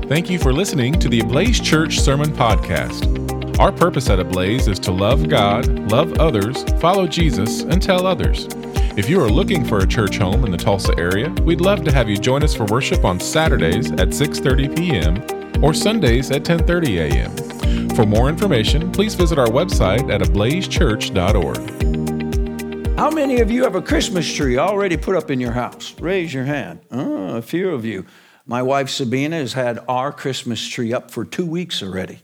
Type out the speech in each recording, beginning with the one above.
Thank you for listening to the Ablaze Church Sermon Podcast. Our purpose at Ablaze is to love God, love others, follow Jesus, and tell others. If you are looking for a church home in the Tulsa area, we'd love to have you join us for worship on Saturdays at 6:30 p.m. or Sundays at 10:30 a.m. For more information, please visit our website at ablazechurch.org. How many of you have a Christmas tree already put up in your house? Raise your hand. Oh, a few of you. My wife Sabina has had our Christmas tree up for 2 weeks already.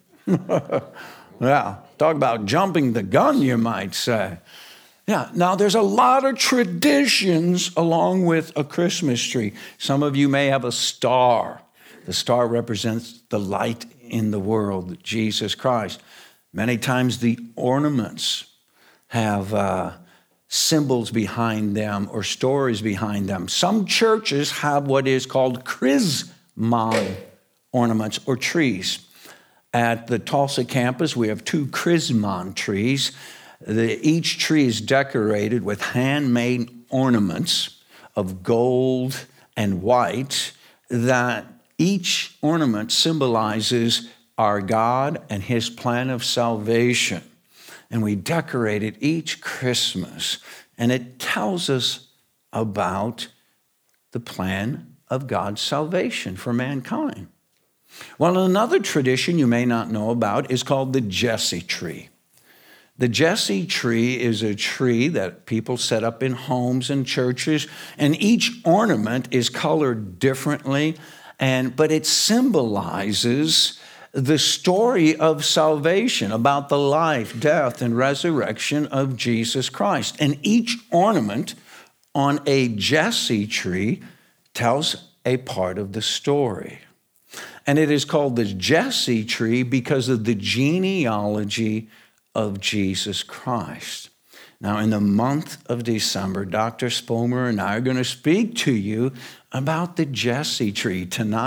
Yeah, talk about jumping the gun, you might say. Yeah, now there's a lot of traditions along with a Christmas tree. Some of you may have a star. The star represents the light in the world, Jesus Christ. Many times the ornaments have symbols behind them or stories behind them. Some churches have what is called chrismon ornaments or trees. At the Tulsa campus, we have 2 chrismon trees. Each tree is decorated with handmade ornaments of gold and white that each ornament symbolizes our God and his plan of salvation. And we decorate it each Christmas. And it tells us about the plan of God's salvation for mankind. Well, another tradition you may not know about is called the Jesse tree. The Jesse tree is a tree that people set up in homes and churches, and each ornament is colored differently, but it symbolizes the story of salvation, about the life, death, and resurrection of Jesus Christ. And each ornament on a Jesse tree tells a part of the story. And it is called the Jesse tree because of the genealogy of Jesus Christ. Now, in the month of December, Dr. Spomer and I are going to speak to you about the Jesse tree.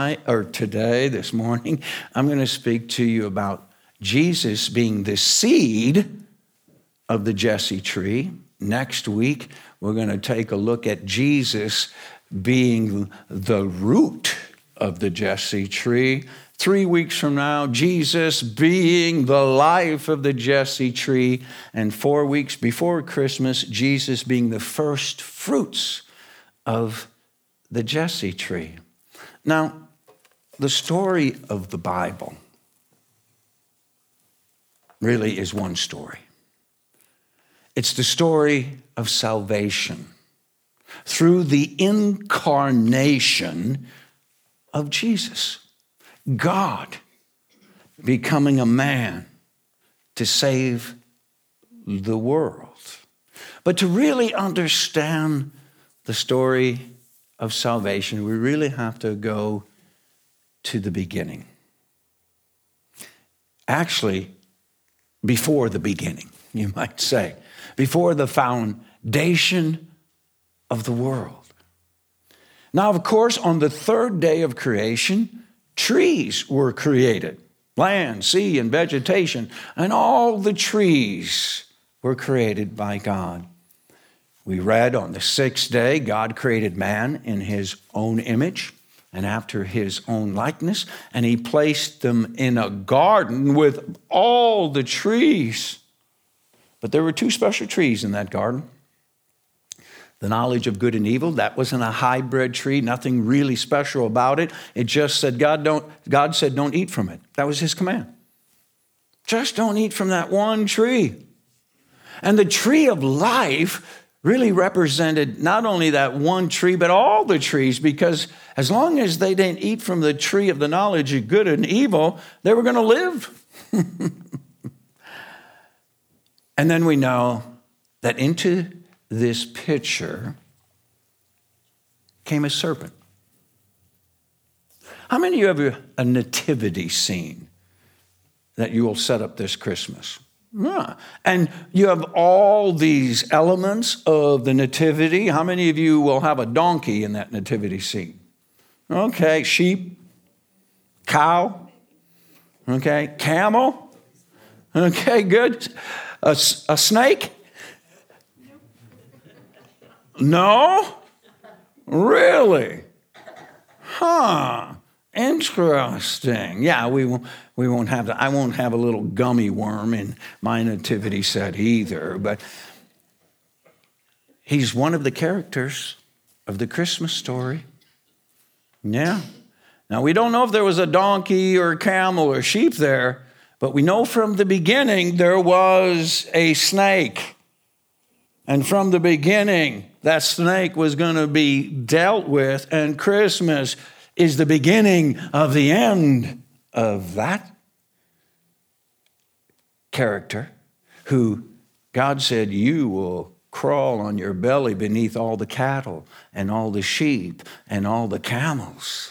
This morning, I'm going to speak to you about Jesus being the seed of the Jesse tree. Next week, we're going to take a look at Jesus being the root of the Jesse tree. 3 weeks from now, Jesus being the life of the Jesse tree. And 4 weeks before Christmas, Jesus being the first fruits of the Jesse tree. Now, the story of the Bible really is one story. It's the story of salvation through the incarnation of Jesus. God becoming a man to save the world. But to really understand the story of salvation, we really have to go to the beginning. Actually, before the beginning, you might say. Before the foundation of the world. Now, of course, on the 3rd day of creation, trees were created. Land, sea, and vegetation. And all the trees were created by God. We read on the 6th day, God created man in his own image and after his own likeness. And he placed them in a garden with all the trees. But there were 2 special trees in that garden. The knowledge of good and evil, that wasn't a hybrid tree, nothing really special about it. It just said, God said, don't eat from it. That was his command. Just don't eat from that one tree. And the tree of life really represented not only that one tree, but all the trees, because as long as they didn't eat from the tree of the knowledge of good and evil, they were going to live. And then we know that into this picture came a serpent. How many of you have a nativity scene that you will set up this Christmas? Yeah. And you have all these elements of the nativity. How many of you will have a donkey in that nativity scene? Okay, sheep, cow, okay, camel, okay, good. A snake? No? Really? Huh. Interesting. Yeah, we won't have that. I won't have a little gummy worm in my nativity set either, but he's one of the characters of the Christmas story. Yeah. Now, we don't know if there was a donkey or a camel or sheep there, but we know from the beginning there was a snake. And from the beginning, that snake was going to be dealt with, and Christmas is the beginning of the end of that character who God said, you will crawl on your belly beneath all the cattle and all the sheep and all the camels.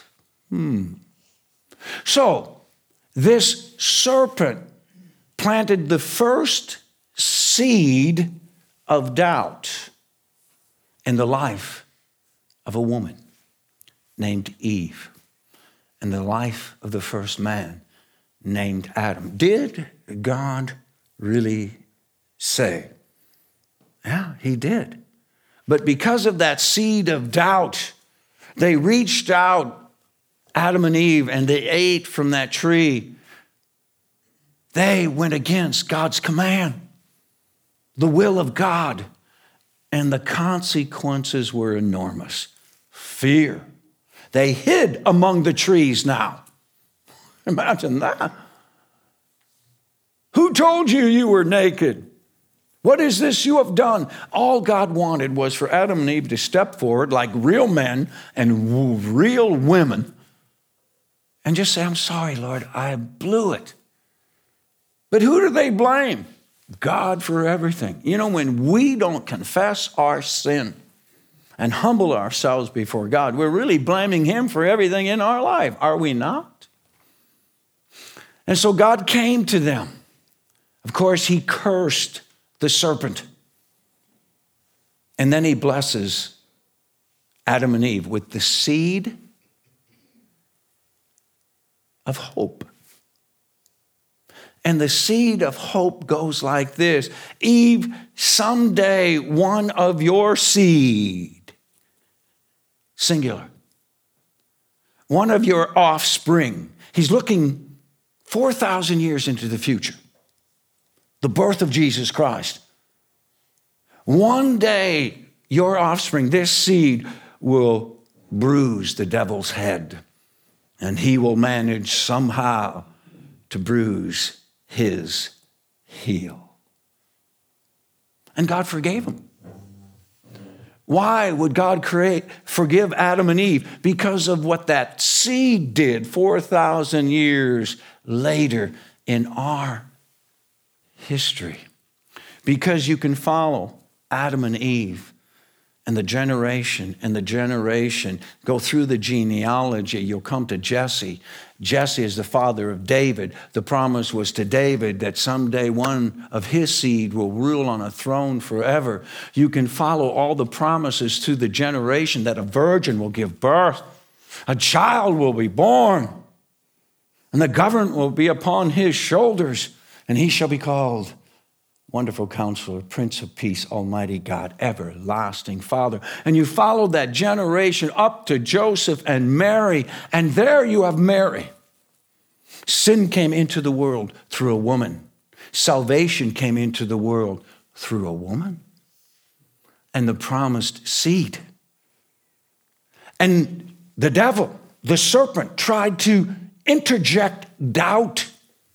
So this serpent planted the first seed of doubt in the life of a woman named Eve, and the life of the first man named Adam. Did God really say? Yeah, he did. But because of that seed of doubt, they reached out, Adam and Eve, and they ate from that tree. They went against God's command, the will of God, and the consequences were enormous. Fear. They hid among the trees now. Imagine that. Who told you you were naked? What is this you have done? All God wanted was for Adam and Eve to step forward like real men and real women and just say, I'm sorry, Lord, I blew it. But who do they blame? God for everything. You know, when we don't confess our sin and humble ourselves before God, we're really blaming him for everything in our life, are we not? And so God came to them. Of course, he cursed the serpent. And then he blesses Adam and Eve with the seed of hope. And the seed of hope goes like this. Eve, someday one of your seed, singular, one of your offspring. He's looking 4,000 years into the future. The birth of Jesus Christ. One day, your offspring, this seed, will bruise the devil's head, and he will manage somehow to bruise his heel. And God forgave him. Why would God forgive Adam and Eve? Because of what that seed did 4,000 years later in our history. Because you can follow Adam and Eve and the generation, go through the genealogy. You'll come to Jesse. Jesse is the father of David. The promise was to David that someday one of his seed will rule on a throne forever. You can follow all the promises to the generation that a virgin will give birth. A child will be born. And the government will be upon his shoulders. And he shall be called Wonderful Counselor, Prince of Peace, Almighty God, Everlasting Father. And you follow that generation up to Joseph and Mary, and there you have Mary. Sin came into the world through a woman. Salvation came into the world through a woman. And the promised seed. And the devil, the serpent, tried to interject doubt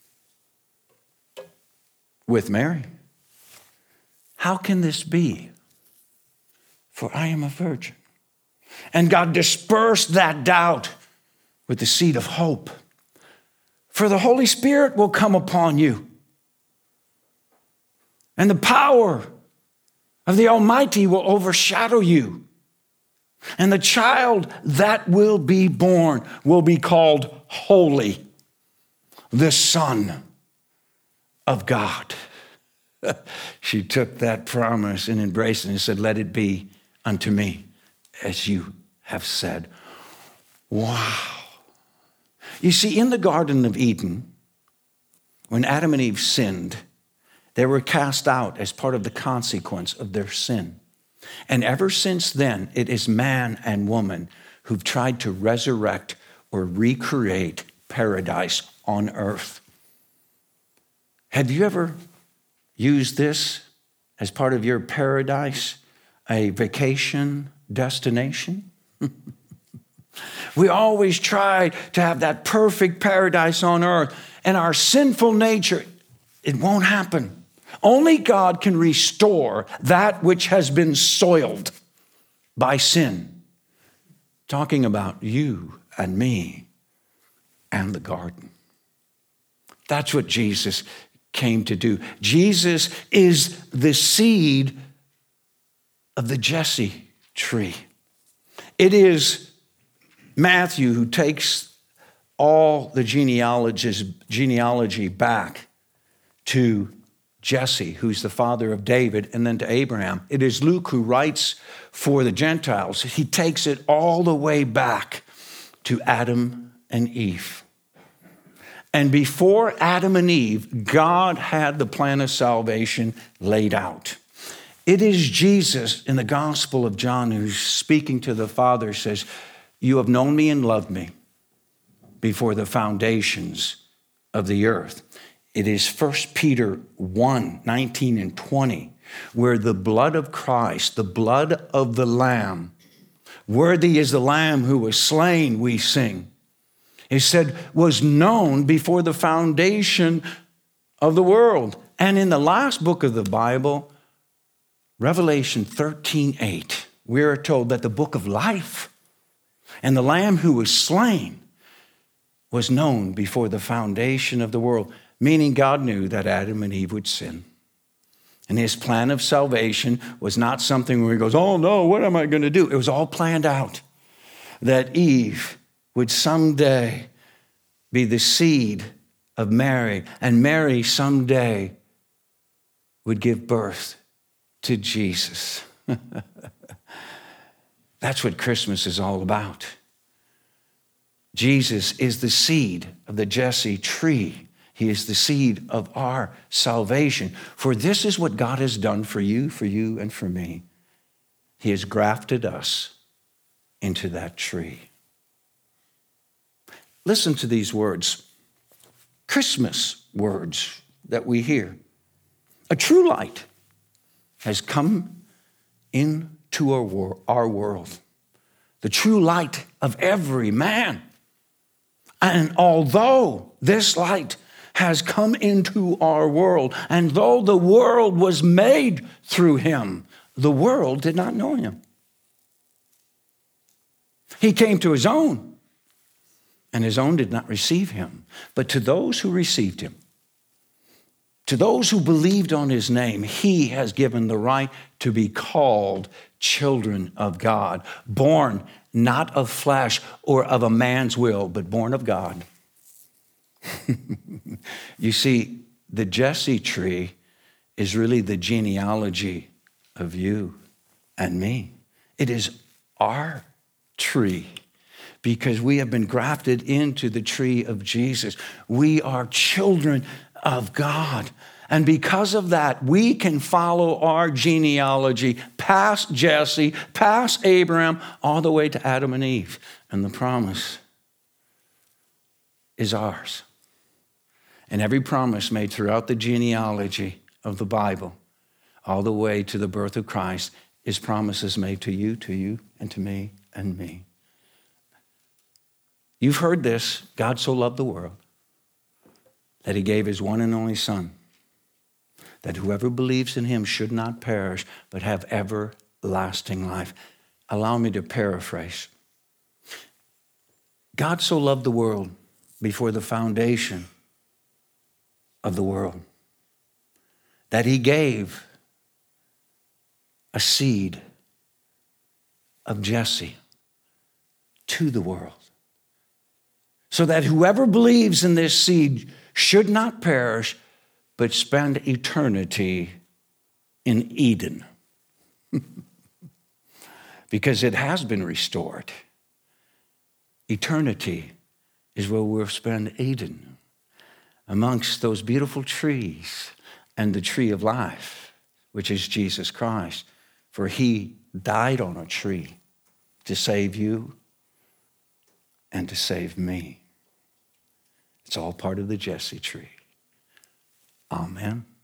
with Mary. How can this be? For I am a virgin. And God dispersed that doubt with the seed of hope. For the Holy Spirit will come upon you. And the power of the Almighty will overshadow you. And the child that will be born will be called Holy, the Son of God. She took that promise and embraced it and said, let it be unto me as you have said. Wow. You see, in the Garden of Eden, when Adam and Eve sinned, they were cast out as part of the consequence of their sin. And ever since then, it is man and woman who've tried to resurrect or recreate paradise on earth. Have you ever used this as part of your paradise, a vacation destination? We always try to have that perfect paradise on earth, and our sinful nature, it won't happen. Only God can restore that which has been soiled by sin. Talking about you and me and the garden. That's what Jesus came to do. Jesus is the seed of the Jesse tree. It is Matthew who takes all the genealogy back to Jesse, who's the father of David, and then to Abraham. It is Luke who writes for the Gentiles. He takes it all the way back to Adam and Eve. And before Adam and Eve, God had the plan of salvation laid out. It is Jesus in the Gospel of John who's speaking to the Father, says, "You have known me and loved me before the foundations of the earth." It is 1 Peter 1, 19 and 20, where the blood of Christ, the blood of the Lamb, worthy is the Lamb who was slain, we sing. It said, was known before the foundation of the world. And in the last book of the Bible, Revelation 13:8, we are told that the book of life and the Lamb who was slain was known before the foundation of the world, meaning God knew that Adam and Eve would sin. And his plan of salvation was not something where he goes, oh no, what am I going to do? It was all planned out that Eve would someday be the seed of Mary, and Mary someday would give birth to Jesus. That's what Christmas is all about. Jesus is the seed of the Jesse tree. He is the seed of our salvation. For this is what God has done for you, and for me. He has grafted us into that tree. Listen to these words, Christmas words that we hear. A true light has come into our world, the true light of every man. And although this light has come into our world, and though the world was made through him, the world did not know him. He came to his own, and his own did not receive him. But to those who received him, to those who believed on his name, he has given the right to be called children of God, born not of flesh or of a man's will, but born of God. You see, the Jesse tree is really the genealogy of you and me. It is our tree because we have been grafted into the tree of Jesus. We are children of God. And because of that, we can follow our genealogy past Jesse, past Abraham, all the way to Adam and Eve. And the promise is ours. And every promise made throughout the genealogy of the Bible, all the way to the birth of Christ, is promises made to you, and to me, and me. You've heard this. God so loved the world that he gave his one and only Son, that whoever believes in him should not perish, but have everlasting life. Allow me to paraphrase. God so loved the world before the foundation of the world that he gave a seed of Jesse to the world, so that whoever believes in this seed should not perish, but spend eternity in Eden. Because it has been restored. Eternity is where we'll spend Eden, amongst those beautiful trees and the tree of life, which is Jesus Christ. For he died on a tree to save you and to save me. It's all part of the Jesse tree. Amen.